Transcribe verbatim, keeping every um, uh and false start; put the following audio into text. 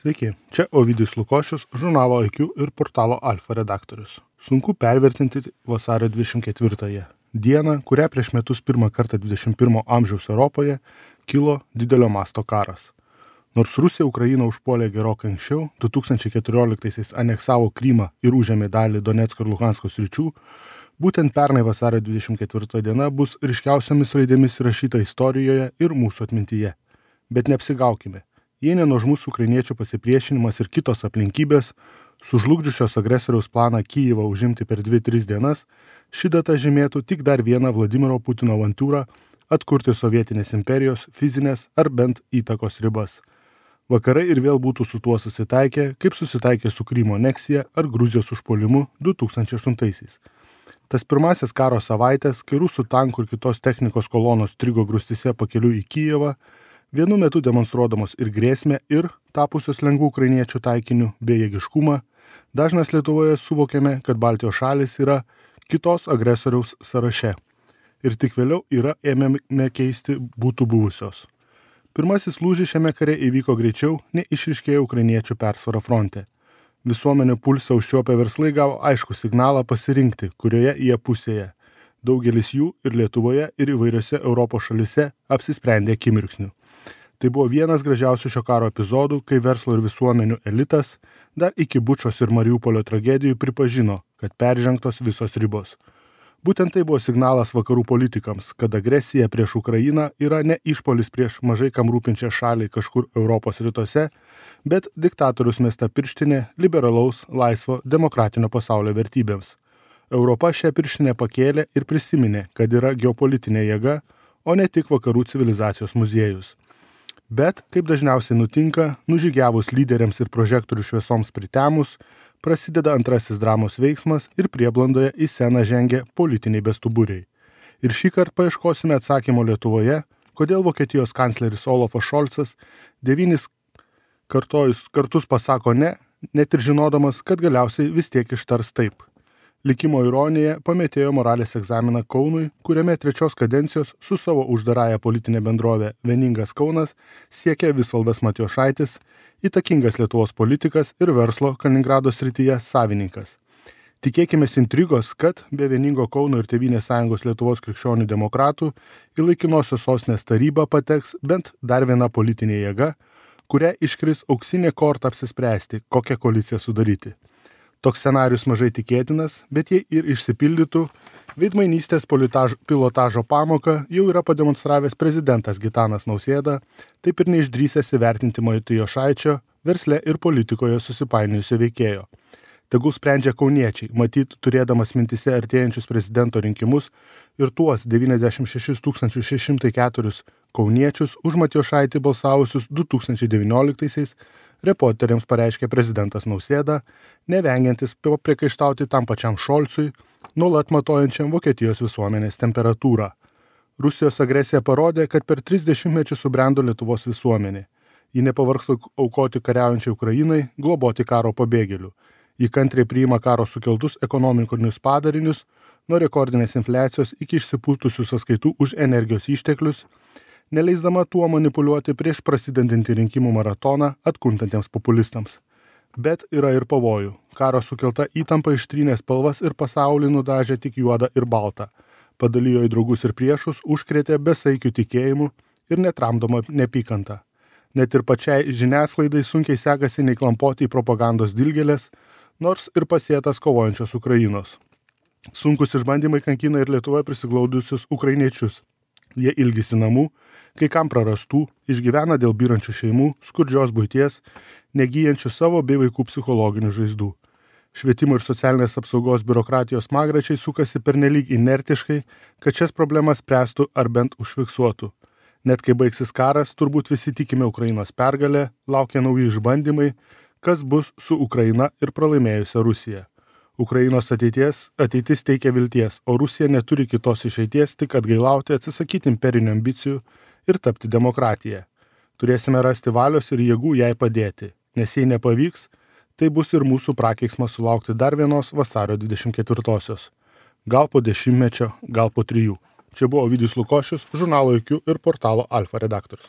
Sveiki, čia Ovidijus Lukošius, žurnalo I Q ir portalo Alfa redaktorius. Sunku pervertinti vasario dvidešimt ketvirtąją dieną, kurią prieš metus pirmą kartą dvidešimt pirmo amžiaus Europoje kilo didelio masto karas. Nors Rusija Ukrainą užpuolė gerokai anksčiau, du tūkstančiai keturioliktaisiais aneksavo Krymą ir užėmė dalį Donecko ir Luhansko sričių, būtent pernai vasario dvidešimt ketvirta diena bus ryškiausiamis raidėmis įrašyta istorijoje ir mūsų atmintyje. Bet neapsigaukime. Jei nenuožmus ukrainiečių pasipriešinimas ir kitos aplinkybės, sužlugdžiusios agresoriaus planą Kijevą užimti per dvi tris dienas, ši data žymėtų tik dar vieną Vladimiro Putino avantūrą atkurti sovietinės imperijos fizinės ar bent įtakos ribas. Vakarai ir vėl būtų su tuo susitaikę, kaip susitaikė su Krymo aneksija ar Gruzijos užpuolimu du tūkstančiai aštuntaisiais. Tas pirmasis karo savaitės, kai rusų tankų ir kitos technikos kolonos strigo grūstyse pakeliui į Kijevą, vienu metu demonstruodamos ir grėsmę, ir tapusios lengvų ukrainiečių taikinių bejėgiškumą, dažnas Lietuvoje suvokėme, kad Baltijos šalys yra kitos agresoriaus sąraše. Ir tik vėliau yra ėmėme keisti būtų buvusios. Pirmasis lūžis šiame kare įvyko greičiau, nei išryškėjo ukrainiečių persvara fronte. Visuomenio pulsą užčiuopę verslai gavo aišku signalą pasirinkti, kurioje jie pusėje. Daugelis jų ir Lietuvoje, ir įvairiose Europos šalise apsisprendė akimirksniu. Tai buvo vienas gražiausių šio karo epizodų, kai verslo ir visuomenių elitas dar iki Bučos ir Mariupolio tragedijų pripažino, kad peržengtos visos ribos. Būtent tai buvo signalas vakarų politikams, kad agresija prieš Ukrainą yra ne išpolis prieš mažai kam rūpinčią šalį kažkur Europos rytuose, bet diktatorius mesta pirštinė liberalaus, laisvo, demokratinio pasaulio vertybėms. Europa šią pirštinę pakėlė ir prisiminė, kad yra geopolitinė jėga, o ne tik vakarų civilizacijos muziejus. Bet, kaip dažniausiai nutinka, nužygiavus lyderiams ir prožektorių šviesoms pritemus, prasideda antrasis dramos veiksmas ir prieblandoje į sceną žengia politiniai bestuburiai. Ir šį kartą paieškosime atsakymo Lietuvoje, kodėl Vokietijos kancleris Olafas Šolcas devynis kartojus kartus pasako ne, net ir žinodamas, kad galiausiai vis tiek ištars taip. Likimo ironija pamėtėjo moralės egzaminą Kaunui, kuriame trečios kadencijos su savo uždarąją politinę bendrovę Vieningas Kaunas siekia Visvaldas Matijošaitis, įtakingas Lietuvos politikas ir verslo Kaliningrado srityje savininkas. Tikėkimės intrigos, kad be Vieningo Kauno ir Tėvynės sąjungos Lietuvos krikščionių demokratų į laikinosios sostinės tarybą pateks bent dar viena politinė jėga, kuria iškris auksinė korta apsispręsti, kokią koaliciją sudaryti. Toks scenarius mažai tikėtinas, bet jei ir išsipildytų, veidmainystės pilotažo pamoką jau yra pademonstravęs prezidentas Gitanas Nausėda, taip ir neišdrįsęs įvertinti Matijošaičio versle ir politikoje susipainiojusio veikėjo. Tegul sprendžia kauniečiai, matyt, turėdamas mintise artėjančius prezidento rinkimus ir tuos devyniasdešimt šešis tūkstančius šeši šimtai keturis kauniečius už Matijošaitį balsavusius du tūkstančiai devynioliktaisiais, reporteriams pareiškė prezidentas Nausėda, nevengiantis priekaištauti tam pačiam Šolcui, nuolat matuojančiam Vokietijos visuomenės temperatūrą. Rusijos agresija parodė, kad per tris dešimtmečius subrendo Lietuvos visuomenė. Ji nepavargsta aukoti kariaujančiai Ukrainai, globoti karo pabėgėlių. Ji kantriai priima karo sukeltus ekonomikonius padarinius, nuo rekordinės infliacijos iki išsipūtusių sąskaitų už energijos išteklius, neleisdama tuo manipuliuoti prieš prasidedantį rinkimų maratoną atkuntantiems populistams. Bet yra ir pavojų. Karo sukelta įtampa ištrynė spalvas ir pasaulį nudažė tik juodą ir baltą. Padalijo į draugus ir priešus, užkrėtė besaikių tikėjimų ir netramdomą neapykantą. Net ir pačiai žiniasklaidai sunkiai sekasi neįklampoti į propagandos dilgėlės, nors ir pasėtas kovojančios Ukrainos. Sunkus išbandymai kankina ir Lietuvoje prisiglaudusius ukrainiečius. Jie ilgisi namų, kai kam prarastų, išgyvena dėl byrančių šeimų, skurdžios buities, negyjančių savo bei vaikų psichologinių žaizdų. Švietimo ir socialinės apsaugos biurokratijos smagračiai sukasi pernelyg inertiškai, kad šias problemas spręstų ar bent užfiksuotų. Net kai baigsis karas, turbūt visi tikime Ukrainos pergalę, laukia nauji išbandymai, kas bus su Ukraina ir pralaimėjusia Rusija. Ukrainos ateities, ateitis teikia vilties, o Rusija neturi kitos išeities tik atgailauti, atsisakyti imperinių ambicijų ir tapti demokratiją. Turėsime rasti valios ir jėgų jai padėti, nes jei nepavyks, tai bus ir mūsų prakeiksmas sulaukti dar vienos vasario dvidešimt ketvirtosios. Gal po dešimtmečio, gal po trijų. Čia buvo Ovidijus Lukošius, žurnalo I Q ir portalo Alfa redaktorius.